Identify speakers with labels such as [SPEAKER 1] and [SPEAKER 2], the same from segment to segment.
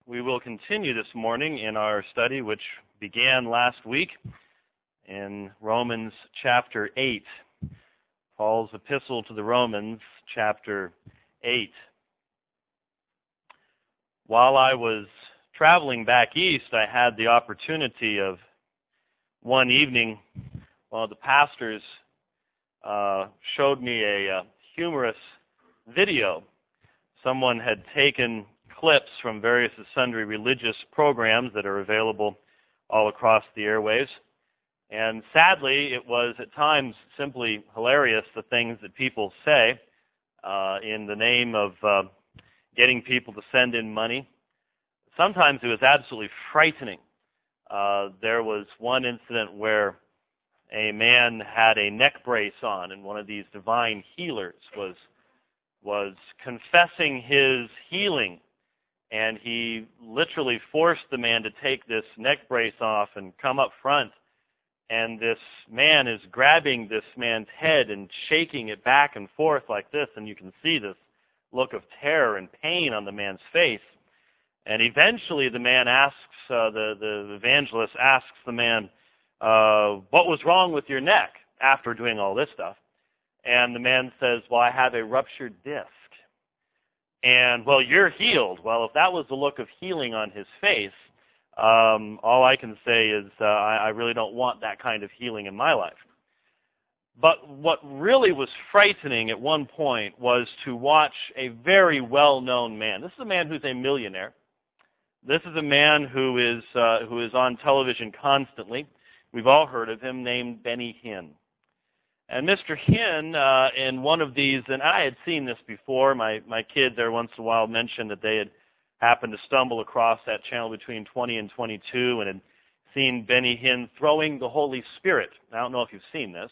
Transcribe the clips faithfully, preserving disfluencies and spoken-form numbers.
[SPEAKER 1] We will continue this morning in our study, which began last week in Romans chapter eight. Paul's epistle to the Romans, chapter eight. While I was traveling back east, I had the opportunity of one evening, while the pastors uh, showed me a, a humorous video. Someone had taken clips from various and sundry religious programs that are available all across the airwaves. And sadly, it was at times simply hilarious, the things that people say uh, in the name of uh, getting people to send in money. Sometimes it was absolutely frightening. Uh, there was one incident where a man had a neck brace on, and one of these divine healers was was confessing his healing. And he literally forced the man to take this neck brace off and come up front. And this man is grabbing this man's head and shaking it back and forth like this. And you can see this look of terror and pain on the man's face. And eventually the man asks, uh, the, the evangelist asks the man, uh, what was wrong with your neck after doing all this stuff? And the man says, well, I have a ruptured disc. And, well, you're healed. Well, if that was the look of healing on his face, um, all I can say is uh, I, I really don't want that kind of healing in my life. But what really was frightening at one point was to watch a very well-known man. This is a man who's a millionaire. This is a man who is uh, who is on television constantly. We've all heard of him, named Benny Hinn. And Mister Hinn, uh, in one of these, and I had seen this before, my, my kids every once in a while mentioned that they had happened to stumble across that channel between twenty and twenty-two and had seen Benny Hinn throwing the Holy Spirit. I don't know if you've seen this,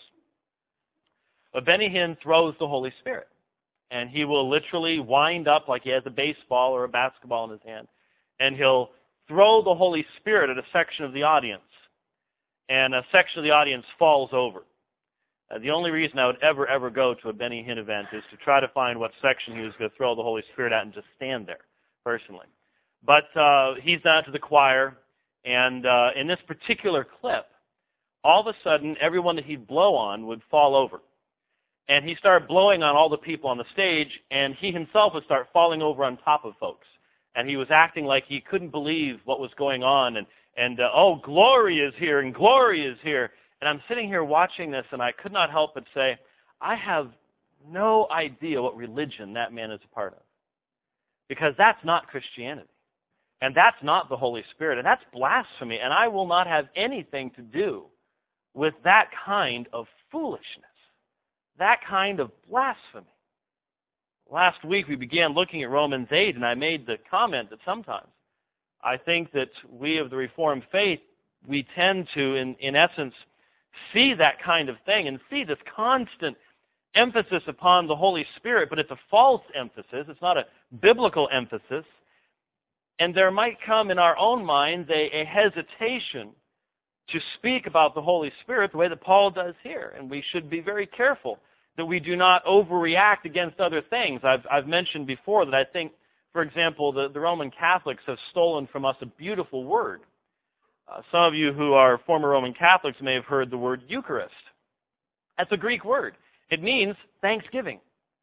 [SPEAKER 1] but Benny Hinn throws the Holy Spirit. And he will literally wind up like he has a baseball or a basketball in his hand, and he'll throw the Holy Spirit at a section of the audience, and a section of the audience falls over. Uh, the only reason I would ever, ever go to a Benny Hinn event is to try to find what section he was going to throw the Holy Spirit at and just stand there, personally. But uh, he's down to the choir, and uh, in this particular clip, all of a sudden, everyone that he'd blow on would fall over. And he started blowing on all the people on the stage, and he himself would start falling over on top of folks. And he was acting like he couldn't believe what was going on, and, and uh, oh, glory is here, and glory is here. And I'm sitting here watching this, and I could not help but say, I have no idea what religion that man is a part of. Because that's not Christianity. And that's not the Holy Spirit. And that's blasphemy. And I will not have anything to do with that kind of foolishness. That kind of blasphemy. Last week we began looking at Romans eight, and I made the comment that sometimes I think that we of the Reformed faith, we tend to, in, in essence, see that kind of thing and see this constant emphasis upon the Holy Spirit, but it's a false emphasis. It's not a biblical emphasis. And there might come in our own minds a, a hesitation to speak about the Holy Spirit the way that Paul does here. And we should be very careful that we do not overreact against other things. I've, I've mentioned before that I think, for example, the, the Roman Catholics have stolen from us a beautiful word. Uh, some of you who are former Roman Catholics may have heard the word Eucharist. That's a Greek word. It means thanksgiving.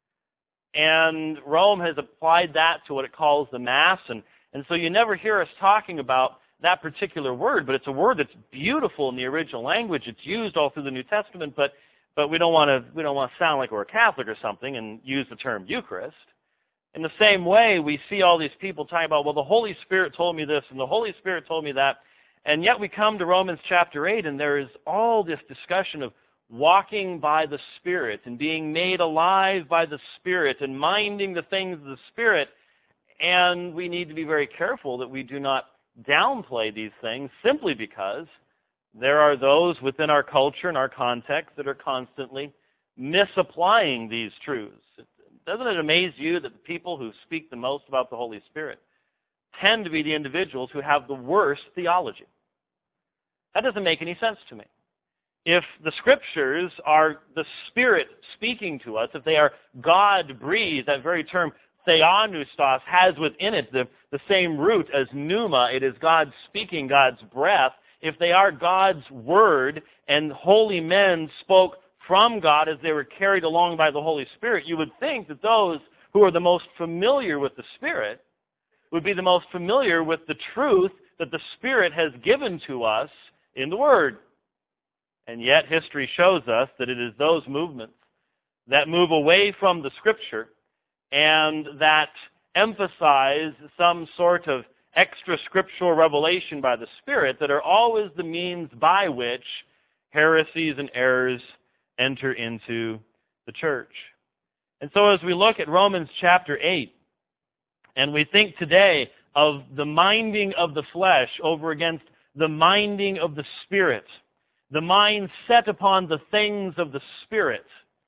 [SPEAKER 1] And Rome has applied that to what it calls the Mass, and, and so you never hear us talking about that particular word, but it's a word that's beautiful in the original language. It's used all through the New Testament, but but we don't want to we don't want to sound like we're a Catholic or something and use the term Eucharist. In the same way, we see all these people talking about, well, the Holy Spirit told me this, and the Holy Spirit told me that. And yet we come to Romans chapter eight, and there is all this discussion of walking by the Spirit and being made alive by the Spirit and minding the things of the Spirit. And we need to be very careful that we do not downplay these things simply because there are those within our culture and our context that are constantly misapplying these truths. Doesn't it amaze you that the people who speak the most about the Holy Spirit tend to be the individuals who have the worst theology? That doesn't make any sense to me. If the Scriptures are the Spirit speaking to us, if they are God-breathed, that very term theopneustos, has within it the, the same root as pneuma. It is God speaking, God's breath. If they are God's word and holy men spoke from God as they were carried along by the Holy Spirit, you would think that those who are the most familiar with the Spirit would be the most familiar with the truth that the Spirit has given to us in the Word. And yet history shows us that it is those movements that move away from the Scripture and that emphasize some sort of extra scriptural revelation by the Spirit that are always the means by which heresies and errors enter into the church. And so as we look at Romans chapter eight, and we think today of the minding of the flesh over against the minding of the Spirit, the mind set upon the things of the Spirit,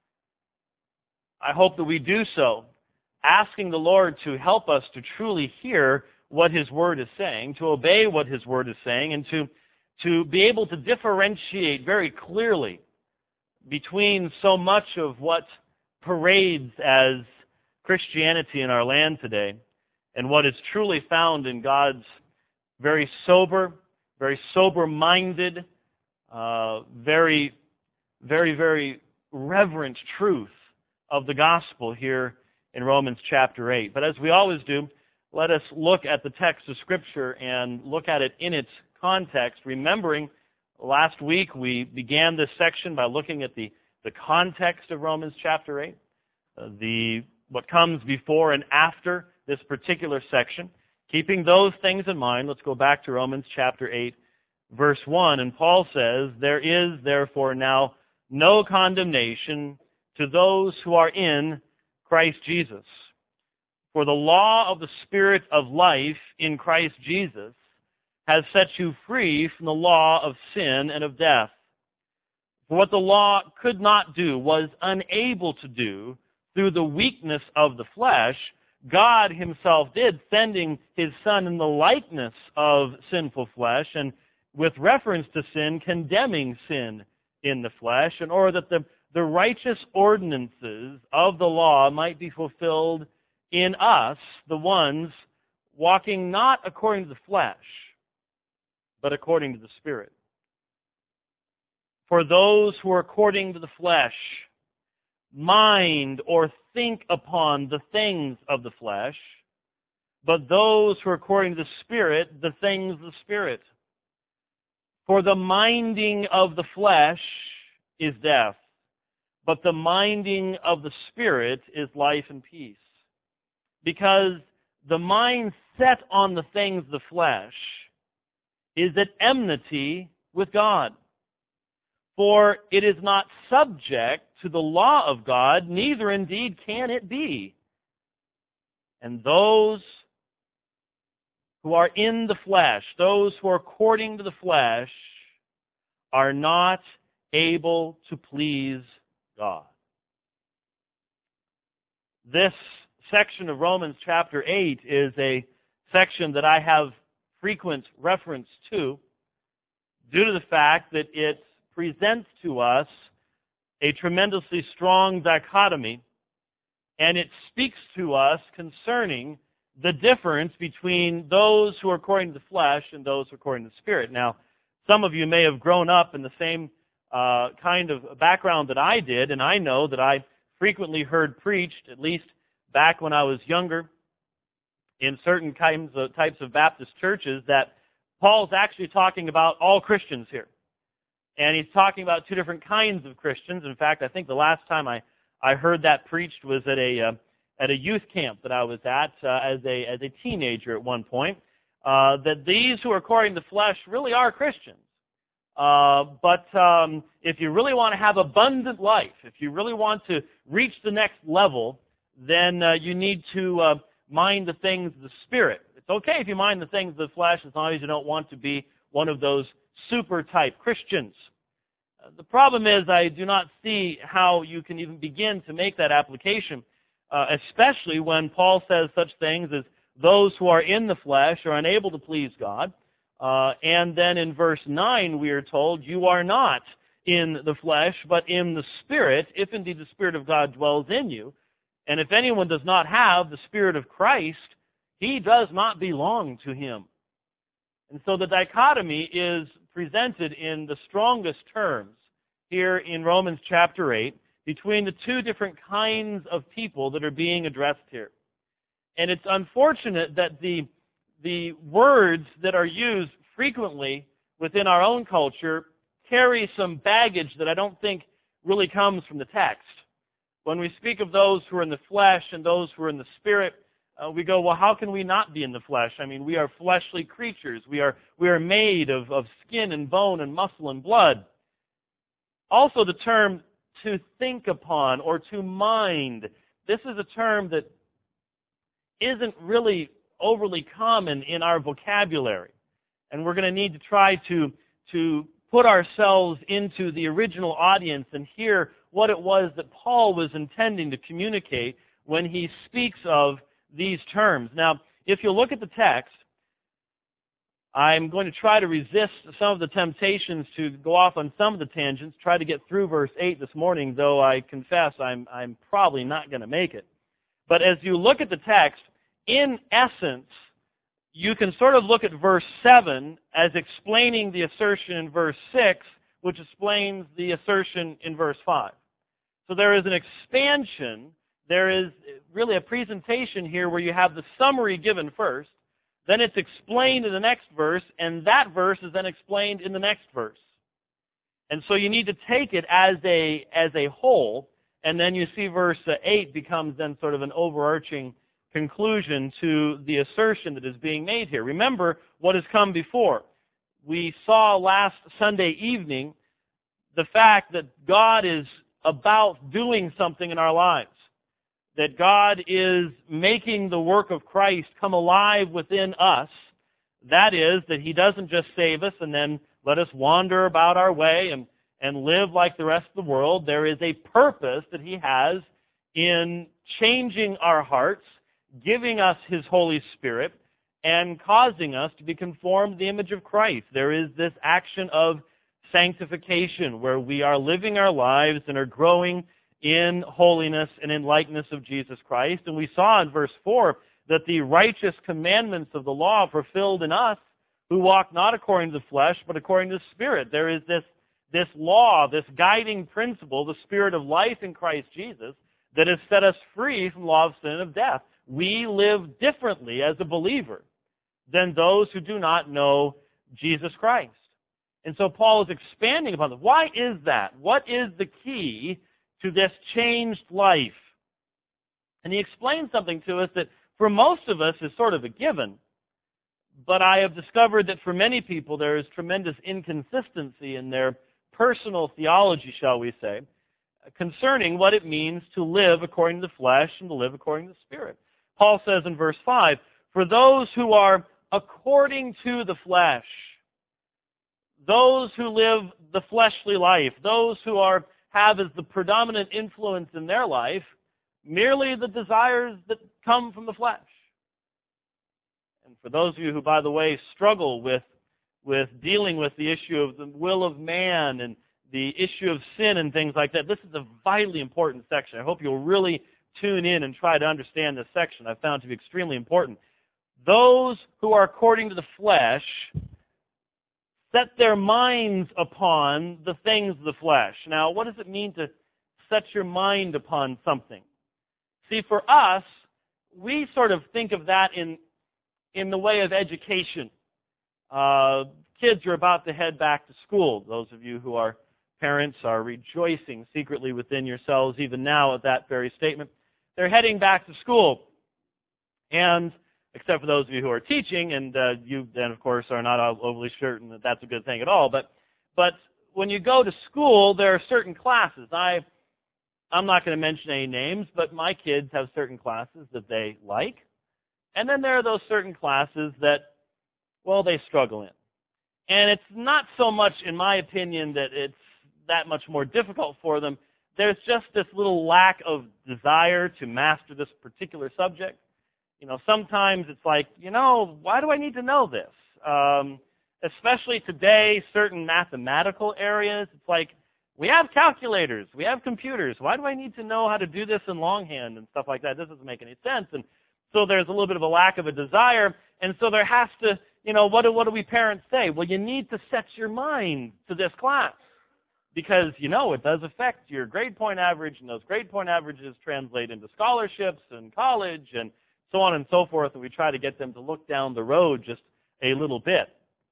[SPEAKER 1] I hope that we do so, asking the Lord to help us to truly hear what His Word is saying, to obey what His Word is saying, and to, to be able to differentiate very clearly between so much of what parades as Christianity in our land today and what is truly found in God's very sober, very sober-minded, uh, very, very, very reverent truth of the gospel here in Romans chapter eight. But as we always do, let us look at the text of Scripture and look at it in its context, remembering last week we began this section by looking at the, the context of Romans chapter eight, uh, the what comes before and after this particular section. Keeping those things in mind, let's go back to Romans chapter eight, verse one, and Paul says, "There is therefore now no condemnation to those who are in Christ Jesus. For the law of the Spirit of life in Christ Jesus has set you free from the law of sin and of death. For what the law could not do, was unable to do, through the weakness of the flesh, God Himself did, sending His Son in the likeness of sinful flesh, and with reference to sin, condemning sin in the flesh, in order that the, the righteous ordinances of the law might be fulfilled in us, the ones walking not according to the flesh, but according to the Spirit. For those who are according to the flesh mind or think upon the things of the flesh, but those who are according to the Spirit, the things of the Spirit. For the minding of the flesh is death, but the minding of the Spirit is life and peace. Because the mind set on the things of the flesh is at enmity with God. For it is not subject to the law of God, neither indeed can it be. And those who are in the flesh, those who are according to the flesh, are not able to please God." This section of Romans chapter eight is a section that I have frequent reference to due to the fact that it presents to us a tremendously strong dichotomy, and it speaks to us concerning the difference between those who are according to the flesh and those who are according to the Spirit. Now, some of you may have grown up in the same uh, kind of background that I did, and I know that I frequently heard preached, at least back when I was younger, in certain kinds of, types of Baptist churches, that Paul's actually talking about all Christians here. And he's talking about two different kinds of Christians. In fact, I think the last time I, I heard that preached was at a uh, at a youth camp that I was at uh, as a as a teenager at one point. Uh, that these who are according to the flesh really are Christians. Uh, but um, if you really want to have abundant life, if you really want to reach the next level, then uh, you need to uh, mind the things of the Spirit. It's okay if you mind the things of the flesh as long as you don't want to be one of those super-type Christians. Uh, the problem is I do not see how you can even begin to make that application, uh, especially when Paul says such things as those who are in the flesh are unable to please God. Uh, and then in verse nine we are told, you are not in the flesh, but in the Spirit, if indeed the Spirit of God dwells in you. And if anyone does not have the Spirit of Christ, he does not belong to him. And so the dichotomy is presented in the strongest terms here in Romans chapter eight between the two different kinds of people that are being addressed here. And it's unfortunate that the, the words that are used frequently within our own culture carry some baggage that I don't think really comes from the text. When we speak of those who are in the flesh and those who are in the Spirit, uh, we go, well, how can we not be in the flesh? I mean, we are fleshly creatures. We are, we are made of, of skin and bone and muscle and blood. Also, the term to think upon or to mind, this is a term that isn't really overly common in our vocabulary. And we're going to need to try to, to put ourselves into the original audience and hear what it was that Paul was intending to communicate when he speaks of these terms. Now, if you look at the text, I'm going to try to resist some of the temptations to go off on some of the tangents, try to get through verse eight this morning, though I confess I'm, I'm probably not going to make it. But as you look at the text, in essence, you can sort of look at verse seven as explaining the assertion in verse six, which explains the assertion in verse five. So there is an expansion, there is really a presentation here where you have the summary given first, then it's explained in the next verse, and that verse is then explained in the next verse. And so you need to take it as a, as a whole, and then you see verse eight becomes then sort of an overarching conclusion to the assertion that is being made here. Remember what has come before. We saw last Sunday evening the fact that God is about doing something in our lives, that God is making the work of Christ come alive within us. That is, that He doesn't just save us and then let us wander about our way and, and live like the rest of the world. There is a purpose that He has in changing our hearts, giving us His Holy Spirit, and causing us to be conformed to the image of Christ. There is this action of sanctification where we are living our lives and are growing in holiness and in likeness of Jesus Christ. And we saw in verse four that the righteous commandments of the law are fulfilled in us who walk not according to the flesh, but according to the Spirit. There is this, this law, this guiding principle, the Spirit of life in Christ Jesus, that has set us free from the law of sin and of death. We live differently as a believer than those who do not know Jesus Christ. And so Paul is expanding upon this. Why is that? What is the key to this changed life? And he explains something to us that for most of us is sort of a given, but I have discovered that for many people there is tremendous inconsistency in their personal theology, shall we say, concerning what it means to live according to the flesh and to live according to the Spirit. Paul says in verse five, for those who are according to the flesh, those who live the fleshly life, those who are have as the predominant influence in their life merely the desires that come from the flesh. And for those of you who, by the way, struggle with, with dealing with the issue of the will of man and the issue of sin and things like that, this is a vitally important section. I hope you'll really tune in and try to understand this section. I've found to be extremely important. Those who are according to the flesh set their minds upon the things of the flesh. Now, what does it mean to set your mind upon something? See, for us, we sort of think of that in, in the way of education. Uh, kids are about to head back to school. Those of you who are parents are rejoicing secretly within yourselves even now at that very statement. They're heading back to school. And except for those of you who are teaching, and uh, you then, of course, are not overly certain that that's a good thing at all. But but when you go to school, there are certain classes. I, I'm not going to mention any names, but my kids have certain classes that they like. And then there are those certain classes that, well, they struggle in. And it's not so much, in my opinion, that it's that much more difficult for them. There's just this little lack of desire to master this particular subject. You know, sometimes it's like, you know, why do I need to know this? Um, especially today, certain mathematical areas, it's like, We have calculators. We have computers. Why do I need to know how to do this in longhand and stuff like that? This doesn't make any sense. And so there's a little bit of a lack of a desire. And so there has to, you know, what do, what do we parents say? Well, you need to set your mind to this class because, you know, it does affect your grade point average, and those grade point averages translate into scholarships and college and so on and so forth. And we try to get them to look down the road just a little bit.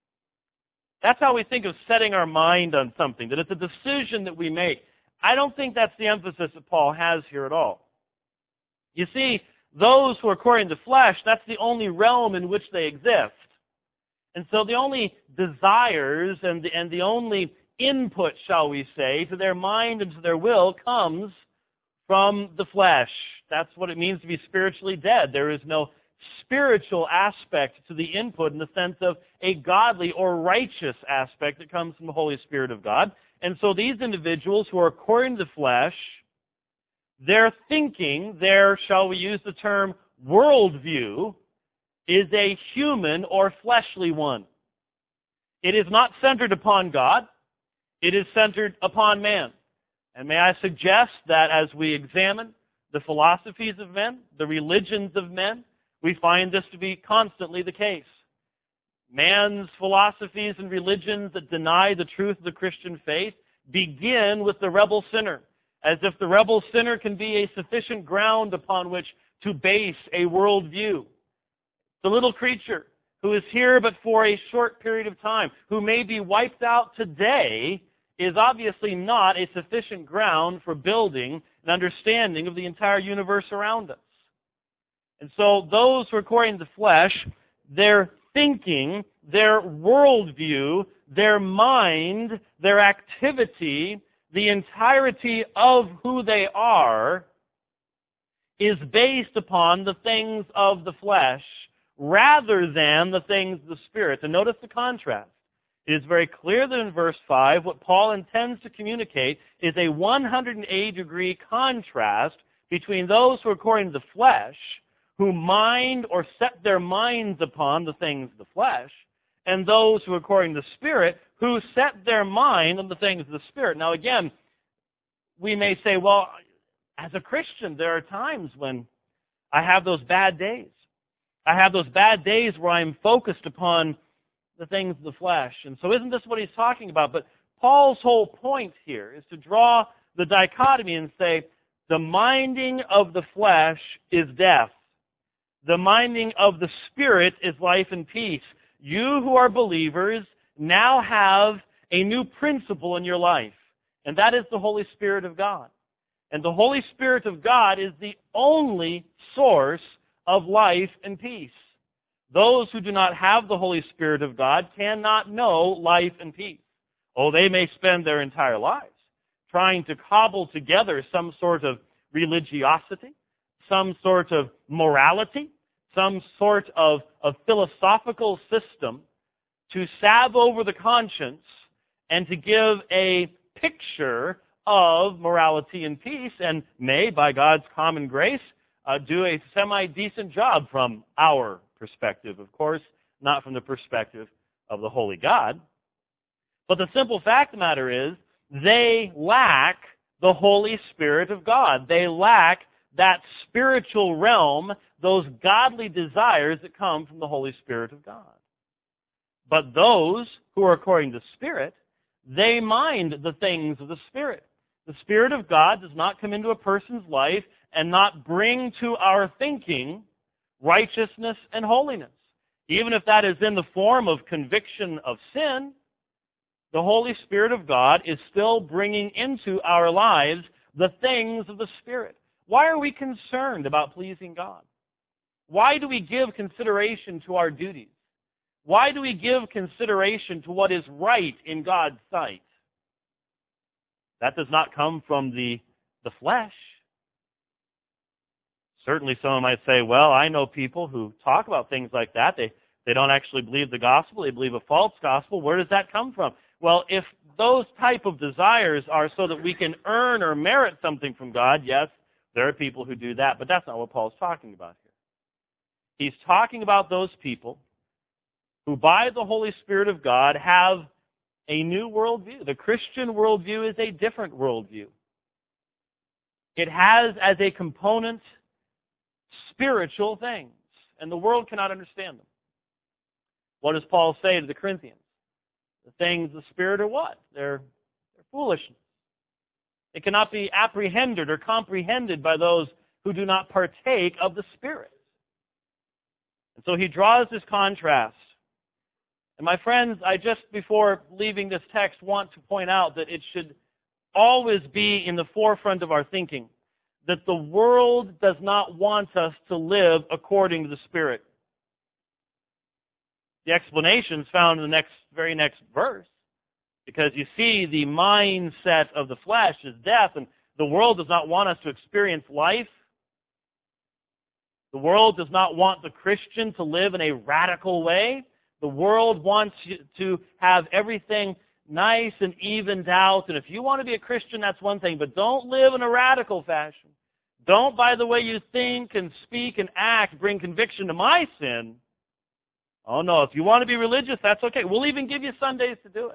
[SPEAKER 1] That's how we think of setting our mind on something, that it's a decision that we make. I don't think that's the emphasis that Paul has here at all. You see, those who are according to the flesh, that's the only realm in which they exist. And so the only desires and the, and the only input, shall we say, to their mind and to their will comes from the flesh. That's what it means to be spiritually dead. There is no spiritual aspect to the input in the sense of a godly or righteous aspect that comes from the Holy Spirit of God. And so these individuals who are according to the flesh, their thinking, their, shall we use the term, worldview, is a human or fleshly one. It is not centered upon God. It is centered upon man. And may I suggest that as we examine the philosophies of men, the religions of men, we find this to be constantly the case. Man's philosophies and religions that deny the truth of the Christian faith begin with the rebel sinner, as if the rebel sinner can be a sufficient ground upon which to base a worldview. The little creature who is here but for a short period of time, who may be wiped out today, is obviously not a sufficient ground for building an understanding of the entire universe around us. And so those who are according to the flesh, their thinking, their worldview, their mind, their activity, the entirety of who they are is based upon the things of the flesh rather than the things of the Spirit. And notice the contrast. It is very clear that in verse five, what Paul intends to communicate is a one hundred eighty degree contrast between those who are according to the flesh, who mind or set their minds upon the things of the flesh, and those who, according to the Spirit, who set their mind on the things of the Spirit. Now again, we may say, well, as a Christian, there are times when I have those bad days. I have those bad days where I'm focused upon the things of the flesh. And so isn't this what he's talking about? But Paul's whole point here is to draw the dichotomy and say, the minding of the flesh is death. The minding of the Spirit is life and peace. You who are believers now have a new principle in your life, and that is the Holy Spirit of God. And the Holy Spirit of God is the only source of life and peace. Those who do not have the Holy Spirit of God cannot know life and peace. Oh, they may spend their entire lives trying to cobble together some sort of religiosity, some sort of morality, some sort of, of philosophical system to salve over the conscience and to give a picture of morality and peace, and may, by God's common grace, uh, do a semi-decent job from our perspective, of course, not from the perspective of the Holy God. But the simple fact of the matter is, they lack the Holy Spirit of God. They lack that spiritual realm, those godly desires that come from the Holy Spirit of God. But those who are according to the Spirit, they mind the things of the Spirit. The Spirit of God does not come into a person's life and not bring to our thinking righteousness and holiness. Even if that is in the form of conviction of sin, the Holy Spirit of God is still bringing into our lives the things of the Spirit. Why are we concerned about pleasing God? Why do we give consideration to our duties? Why do we give consideration to what is right in God's sight? That does not come from the, the flesh. Certainly someone might say, well, I know people who talk about things like that. They, they don't actually believe the gospel. They believe a false gospel. Where does that come from? Well, if those type of desires are so that we can earn or merit something from God, yes, there are people who do that. But that's not what Paul's talking about here. He's talking about those people who by the Holy Spirit of God have a new worldview. The Christian worldview is a different worldview. It has as a component spiritual things, and the world cannot understand them. What does Paul say to the Corinthians? The things of the Spirit are what? They're, they're foolishness. It cannot be apprehended or comprehended by those who do not partake of the Spirit. And so he draws this contrast. And my friends, I just before leaving this text want to point out that it should always be in the forefront of our thinking that the world does not want us to live according to the Spirit. The explanation is found in the next, very next verse, because you see the mindset of the flesh is death, and the world does not want us to experience life. The world does not want the Christian to live in a radical way. The world wants you to have everything nice and evened out. And if you want to be a Christian, that's one thing. But don't live in a radical fashion. Don't, by the way you think and speak and act, bring conviction to my sin. Oh, no. If you want to be religious, that's okay. We'll even give you Sundays to do it.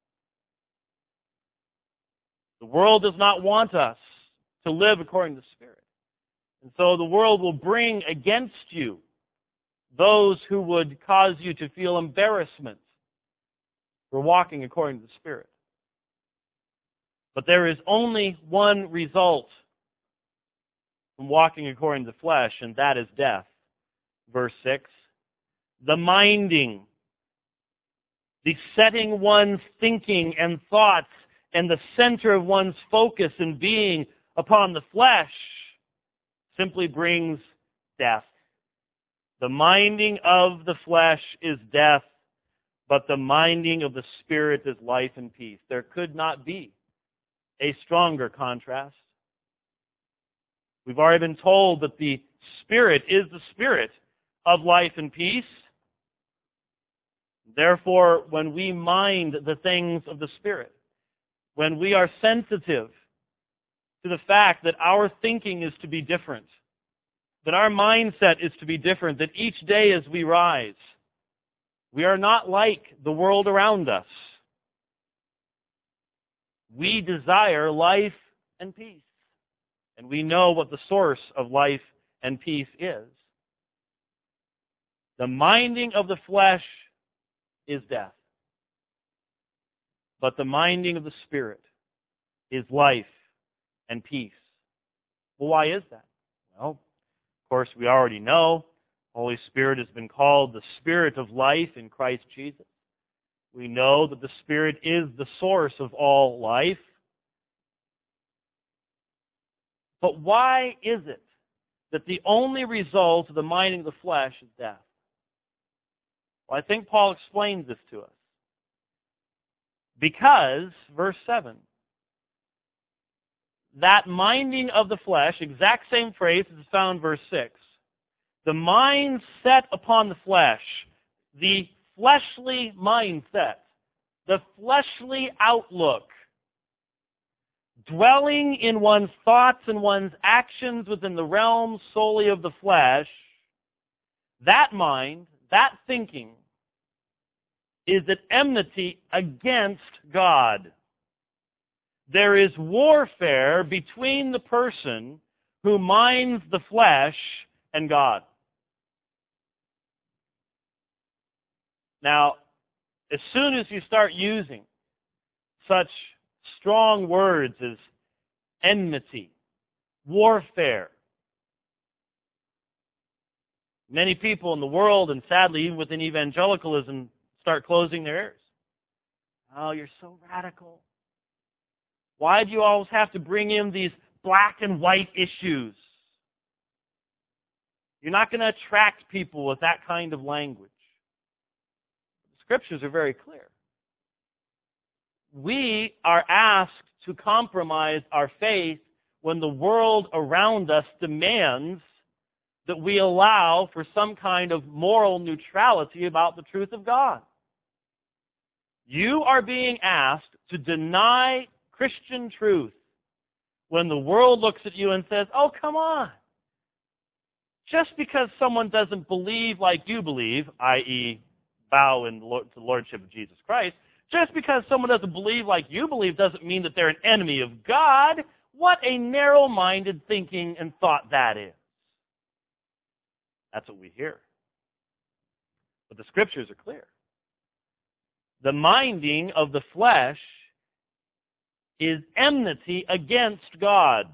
[SPEAKER 1] The world does not want us to live according to the Spirit. And so the world will bring against you those who would cause you to feel embarrassment for walking according to the Spirit. But there is only one result from walking according to the flesh, and that is death. Verse six, the minding, the setting one's thinking and thoughts and the center of one's focus and being upon the flesh simply brings death. The minding of the flesh is death, but the minding of the Spirit is life and peace. There could not be a stronger contrast. We've already been told that the Spirit is the Spirit of life and peace. Therefore, when we mind the things of the Spirit, when we are sensitive to the fact that our thinking is to be different, that our mindset is to be different, that each day as we rise, we are not like the world around us. We desire life and peace. And we know what the source of life and peace is. The minding of the flesh is death. But the minding of the Spirit is life and peace. Well, why is that? Well, of course, we already know the Holy Spirit has been called the Spirit of life in Christ Jesus. We know that the Spirit is the source of all life. But why is it that the only result of the minding of the flesh is death? Well, I think Paul explains this to us. Because, verse seven, that minding of the flesh, exact same phrase as found in verse six, the mind set upon the flesh, the fleshly mindset, the fleshly outlook, dwelling in one's thoughts and one's actions within the realm solely of the flesh, that mind, that thinking, is at enmity against God. There is warfare between the person who minds the flesh and God. Now, as soon as you start using such strong words as enmity, warfare, many people in the world, and sadly even within evangelicalism, start closing their ears. Oh, you're so radical. Why do you always have to bring in these black and white issues? You're not going to attract people with that kind of language. The Scriptures are very clear. We are asked to compromise our faith when the world around us demands that we allow for some kind of moral neutrality about the truth of God. You are being asked to deny Christian truth when the world looks at you and says, oh, come on. Just because someone doesn't believe like you believe, that is bow in the Lordship of Jesus Christ, Just because someone doesn't believe like you believe doesn't mean that they're an enemy of God. What a narrow-minded thinking and thought that is. That's what we hear. But the Scriptures are clear. The minding of the flesh is enmity against God.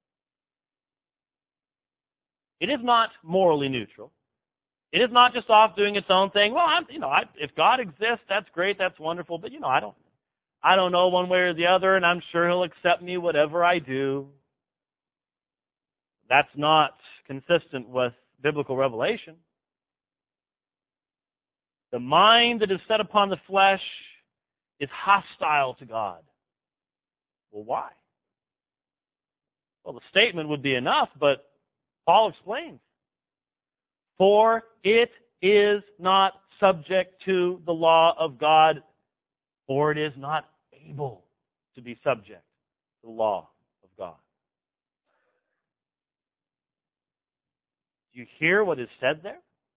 [SPEAKER 1] It is not morally neutral. It is not just off doing its own thing. Well, I'm, you know, I, if God exists, that's great, that's wonderful. But you know, I don't, I don't know one way or the other, and I'm sure He'll accept me whatever I do. That's not consistent with biblical revelation. The mind that is set upon the flesh is hostile to God. Well, why? Well, the statement would be enough, but Paul explains. For it is not subject to the law of God, or it is not able to be subject to the law of God. Do you hear what is said there?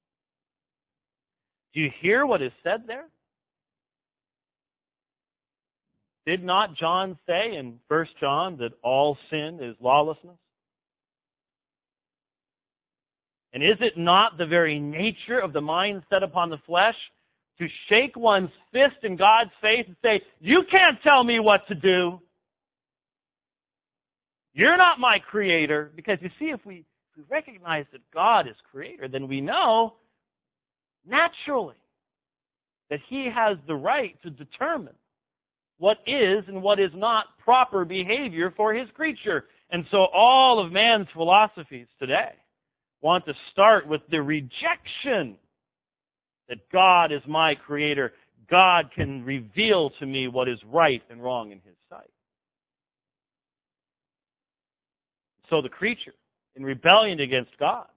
[SPEAKER 1] Do you hear what is said there? Did not John say in First John that all sin is lawlessness? And is it not the very nature of the mind set upon the flesh to shake one's fist in God's face and say, you can't tell me what to do. You're not my creator. Because you see, if we, if we recognize that God is creator, then we know naturally that He has the right to determine what is and what is not proper behavior for His creature. And so all of man's philosophies today want to start with the rejection that God is my creator. God can reveal to me what is right and wrong in His sight. So the creature, in rebellion against God,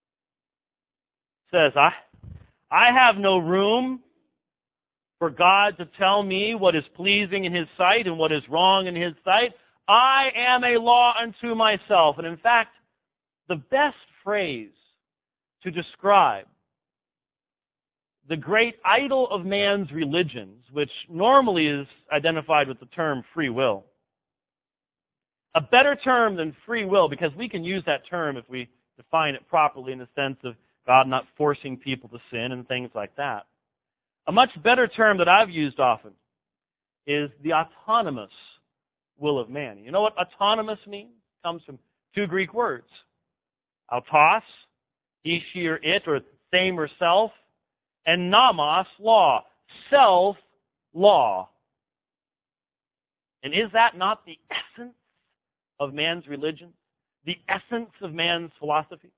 [SPEAKER 1] says, I, I have no room for God to tell me what is pleasing in His sight and what is wrong in His sight. I am a law unto myself. And in fact, the best phrase to describe the great idol of man's religions, which normally is identified with the term free will. A better term than free will, because we can use that term if we define it properly in the sense of God not forcing people to sin and things like that. A much better term that I've used often is the autonomous will of man. You know what autonomous means? It comes from two Greek words. Autos, he, she, or it, or same or self, and nomos, law, self-law. And is that not the essence of man's religion? The essence of man's philosophy?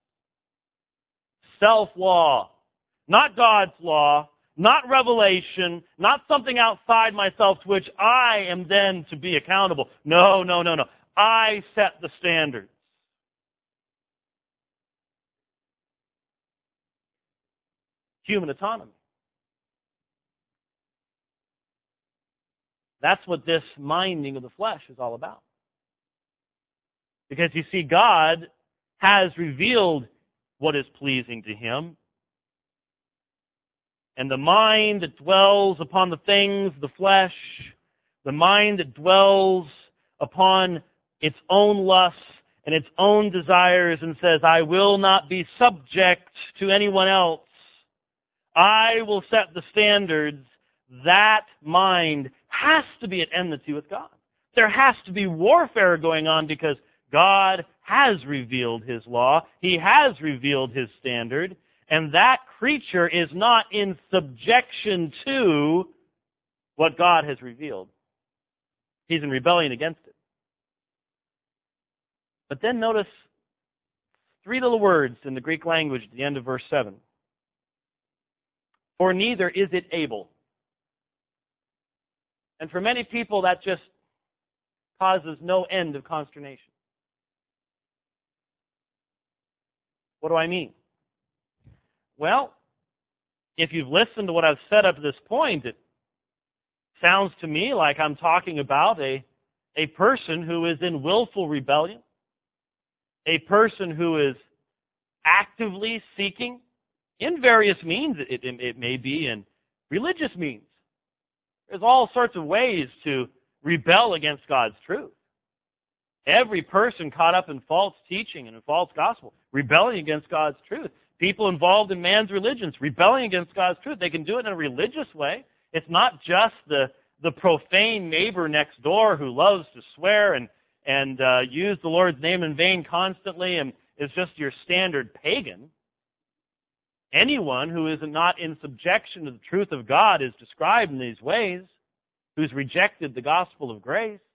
[SPEAKER 1] Self-law. Not God's law, not revelation, not something outside myself to which I am then to be accountable. No, no, no, no. I set the standards. Human autonomy. That's what this minding of the flesh is all about. Because you see, God has revealed what is pleasing to Him. And the mind that dwells upon the things of the flesh, the mind that dwells upon its own lusts and its own desires and says, I will not be subject to anyone else. I will set the standards. That mind has to be at enmity with God. There has to be warfare going on because God has revealed His law. He has revealed His standard. And that creature is not in subjection to what God has revealed. He's in rebellion against it. But then notice three little words in the Greek language at the end of verse seven. For neither is it able. And for many people, that just causes no end of consternation. What do I mean? Well, if you've listened to what I've said up to this point, it sounds to me like I'm talking about a, a person who is in willful rebellion, a person who is actively seeking, in various means. It, it, it may be in religious means. There's all sorts of ways to rebel against God's truth. Every person caught up in false teaching and in false gospel, rebelling against God's truth. People involved in man's religions, rebelling against God's truth. They can do it in a religious way. It's not just the, the profane neighbor next door who loves to swear and, and uh, use the Lord's name in vain constantly and is just your standard pagan. Anyone who is not in subjection to the truth of God is described in these ways, who's rejected the gospel of grace.